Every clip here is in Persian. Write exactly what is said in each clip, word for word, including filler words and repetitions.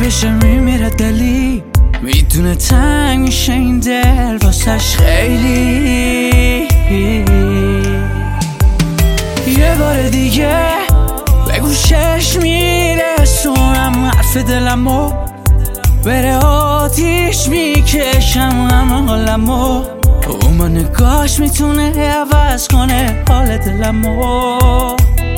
بشه میمیره دلی، میدونه تنگ میشه این دل واسش خیلی. یه بار دیگه به گوشش میرسونم حرف دلمو، بره آتیش میکشم همه حالمو، اون با نگاش میتونه عوض کنه حال دلمو.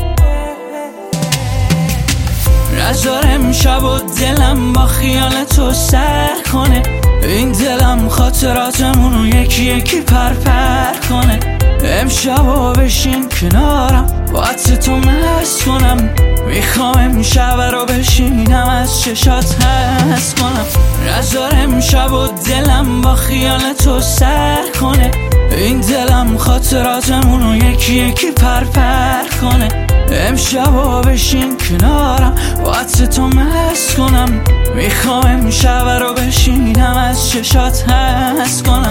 نذارم شب و دلم با خیال تو سر کنه، این دلم خاطراتمونو یکی یکی پر پر کنه. امشبا بشین کنارم باید تو مست کنم، میخوام امشب رو بشینم از چشات حس کنم. نذارم شب و دلم با خیال تو سر کنه، این دلم خاطراتمونو یکی یکی پر پر کنه. امشبا بشین کنارم باید تو مست کنم، میخوام امشب رو بشینم از چشات حس کنم.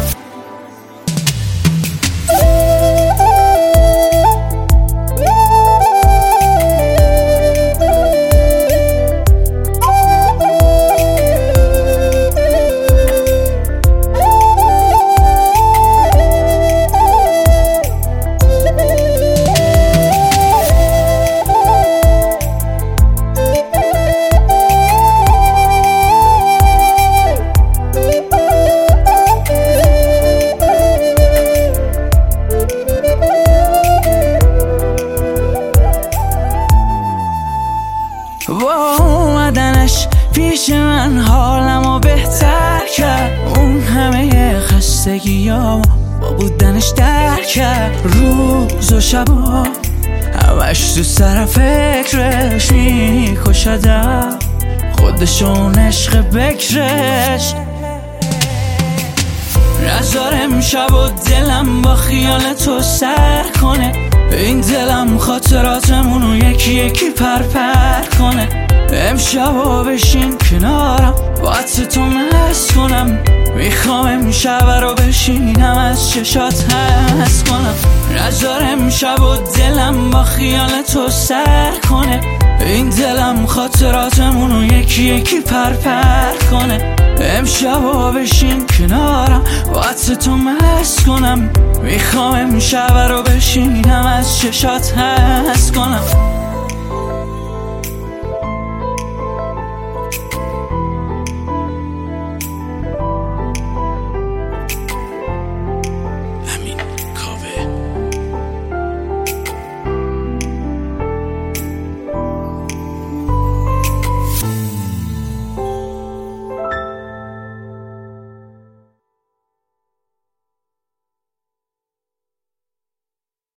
با اومدنش پیش من حالمو بهتر کرد، اون همه خستگیامو با بودنش در کرد. روز و شبا همش تو سر فکرش میکشدم، خودشون عشق بکرش. نذارم شب و دلم با خیال تو سر کنه، این دلم خاطراتمونو یکی یکی پر پر کنه. امشبا بشین کنارم باید تو مست کنم، میخوام امشب رو بشینم از چشات حس کنم. نذارم شب و دلم با خیال تو سر کنه، این دلم خاطراتمونو یکی یکی پر پر کنه. امشبا بشین کنارم باید تو مست کنم، میخوام امشب رو بشینم از چشات حس کنم.